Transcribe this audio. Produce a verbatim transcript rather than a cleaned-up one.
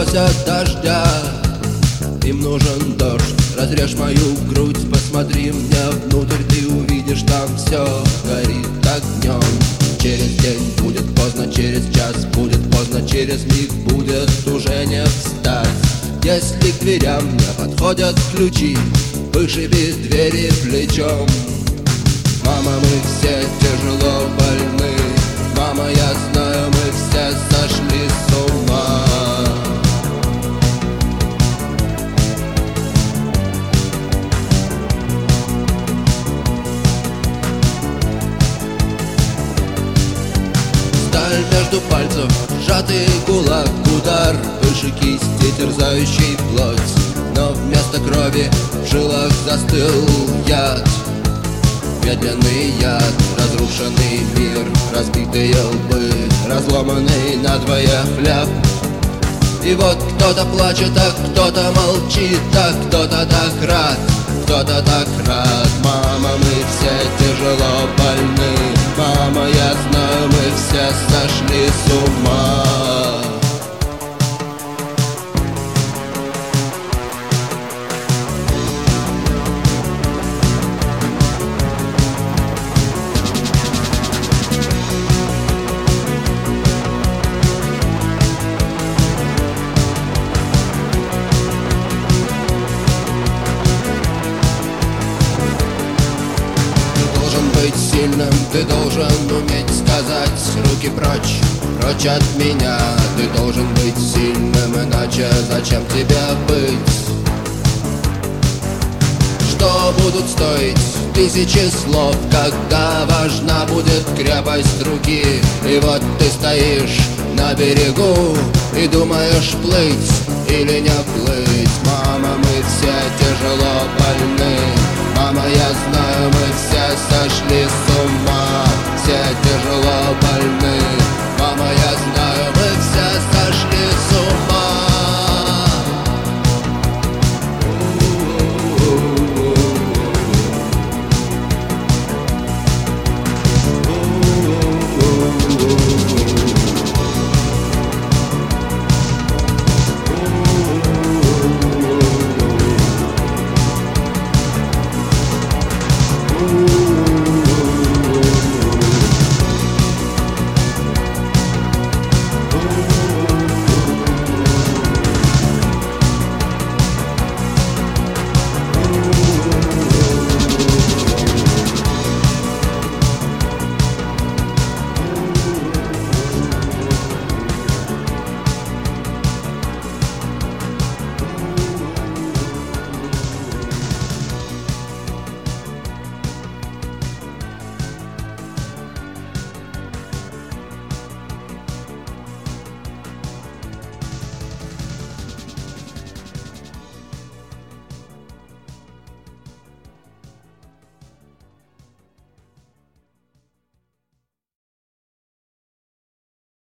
просят дождя, им нужен дождь. Разрежь мою грудь, посмотри мне внутрь, ты увидишь, там все горит огнем. Через день будет поздно, через час будет поздно, через миг будет уже не встать. Если к дверям не подходят ключи, вышиби двери плечом. Мама, мы все тяжело больны, мама, я знаю, мы все сошли с ума. Сталь между пальцев, сжатый кулак, удар выше кисти, терзающий плоть. Но вместо крови в жилах застыл яд, медленный яд, разрушенный мир, разбитые лбы, разломанный надвое хлеб. И вот кто-то плачет, а кто-то молчит, а кто-то так рад, кто-то так рад. Мама, мы все тяжело больны, мама, я знаю, мы все сошли с ума. Быть сильным, ты должен уметь сказать: руки прочь, прочь от меня. Ты должен быть сильным, иначе зачем тебе быть? Что будут стоить тысячи слов, когда важна будет крепость руки? И вот ты стоишь на берегу и думаешь, плыть или не плыть. Мама, мы все тяжело больны, мама, я знаю, мы все сошли с ума. Все тяжело больны, мама, я знаю, мы все сошли с ума. Ooh.